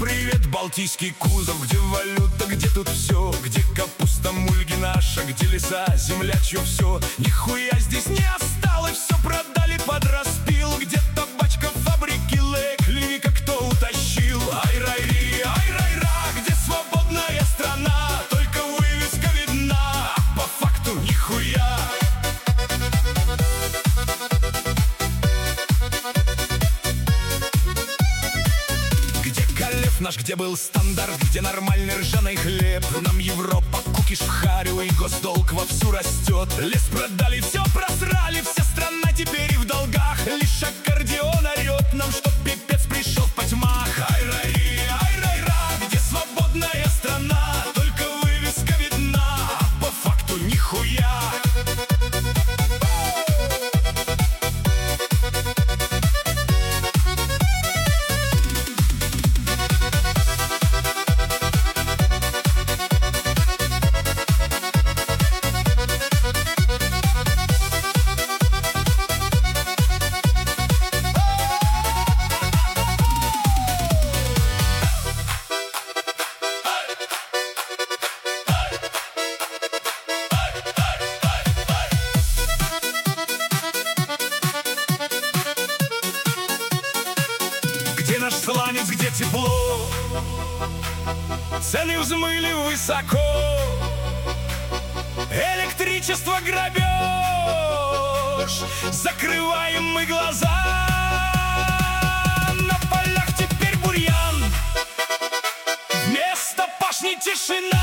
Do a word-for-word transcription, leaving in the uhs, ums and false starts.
Привет, балтийский кузов, где валюта, где тут все, где капуста мульги наша, где леса, земля, чье все. Нихуя здесь не осталось, все продали под распил. Где табачка, фабрики, клиника, кто утащил. Ай-рай-ри, ай-рай-ра, где свободная страна, только вывеска видна, а по факту нихуя. Наш, где был стандарт, где нормальный ржаный хлеб. Нам Европа кукиш вхарю, и госдолг вовсю растет. Лес продали, все просрали, вся страна теперь в долгах. Лишь аккордеон орет нам, что пипец пришел в потьмах. Ай-рай-ри, ай-рай-ра, где свободная страна, только вывеска видна, а по факту нихуя. Где наш сланец, где тепло? Цены взмыли высоко. Электричество грабеж, закрываем мы глаза. На полях теперь бурьян, вместо пашни тишина.